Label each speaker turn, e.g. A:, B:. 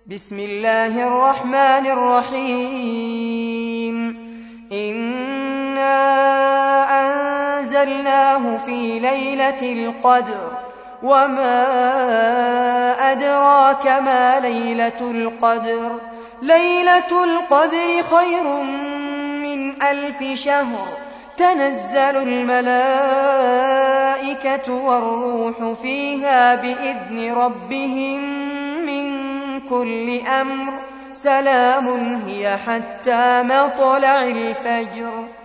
A: بسم الله الرحمن الرحيم إنا أنزلناه في ليلة القدر وما أدراك ما ليلة القدر ليلة القدر خير من 1000 شهر تنزل الملائكة والروح فيها بإذن ربهم من كل أمر سلام هي حتى مطلع الفجر